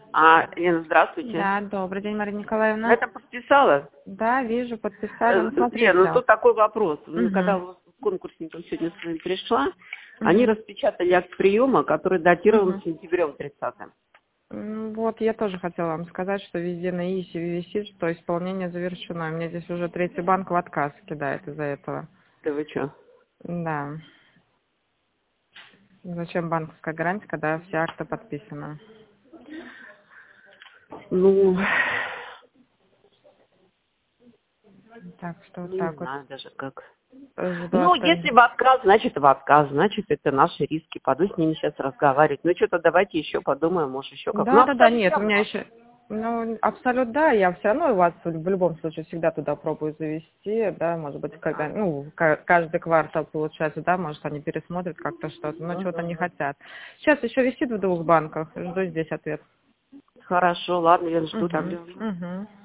Лена, здравствуйте. Да, добрый день, Мария Николаевна. Это подписала? Да, вижу, подписали. Ну, смотрите. Лена, тут такой вопрос. Мгм. Когда у вас с конкурсником сегодня с вами пришла, они Мгм. распечатали акт приема, который датирован Мгм. сентябрем 30-м. Вот, я тоже хотела вам сказать, что везде на ИСе висит, что исполнение завершено. Мне здесь уже третий банк в отказ кидает из-за этого. Да вы что? Да. Зачем банковская гарантия, когда все акты подписаны? Ну, Так что вот не так вот. знаю даже как. Жду Ну, если остальных. в отказ, значит это наши риски. Пойду с ними сейчас разговаривать. Ну, что-то давайте еще подумаем, может, еще как. Ну, Да, абсолютно нет, у меня равно. еще... Ну, абсолютно, да, я все равно вас в любом случае всегда туда пробую завести, да, может быть, когда, ну, каждый квартал получается, да, может, они пересмотрят как-то что-то, но чего-то не хотят. Сейчас еще висит в 2 банках, жду здесь ответ. Хорошо, ладно, я жду Угу, тогда. угу.